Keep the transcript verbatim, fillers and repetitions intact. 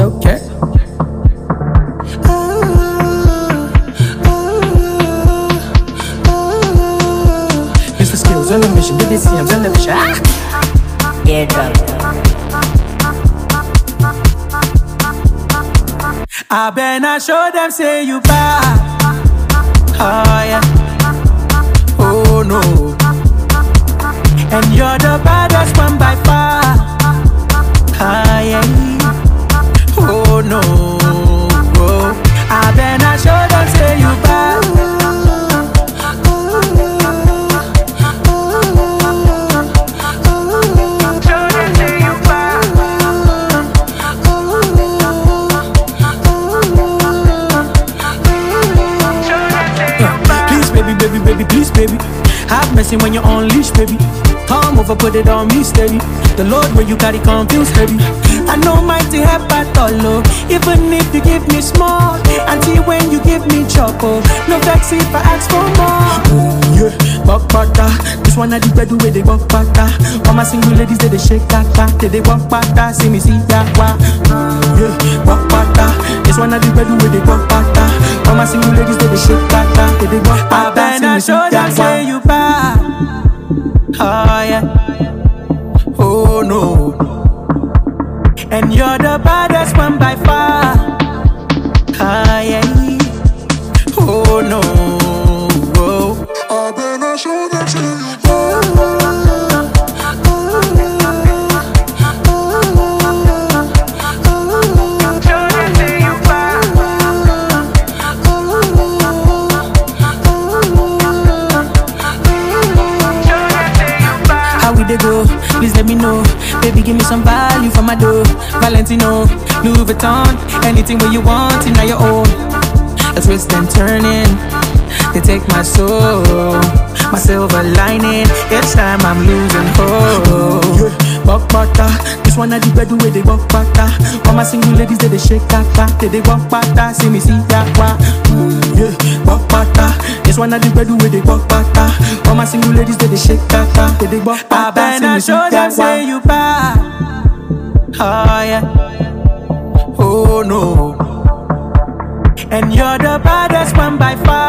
okay. Mister Skills on a mission, did they see I'm on a mission? Ah! Yeah, dog. I better show them say you bad. Oh yeah. Oh no. And you're the baddest one by far. Ah yeah. Oh no. Oh. I better show them say you bad. Baby, baby, please, baby. Have mercy when you unleash, baby. Come over, put it on me steady. The Lord where you got it confused, baby. I know mighty help at all, oh. Even if you give me small, until when you give me choco. No vex if I ask for more. Mm, yeah, walk butter. This one at the bed where they walk butter. All my single ladies, they, they shake that back. They, they walk butter, see me see that wa. Mm, yeah, walk butter. This one at the bed where they walk butter. All my single ladies, they, they shake that back. They, they walk butter. And I show them say you bad. Oh yeah. Oh no. And you're the baddest one by far. Ah yeah. Oh no. Oh. I better show them say you bad. They go, please let me know. Baby, give me some value for my dough. Valentino, Louis Vuitton, anything where you want, in your own. A twist and turning, they take my soul, my silver lining. Each time I'm losing hope. Yeah, walk butter, this one at the bed where they walk butter. All my single ladies, they, they shake that back. They, they walk butter, see me see that wa. Mm, yeah, walk butter, this one at the bed where they walk butter. All my single ladies, they, they shake that back. They, they walk butter, I see me see that wa. Them say you bad. Oh yeah. Oh no. And you're the baddest one by far.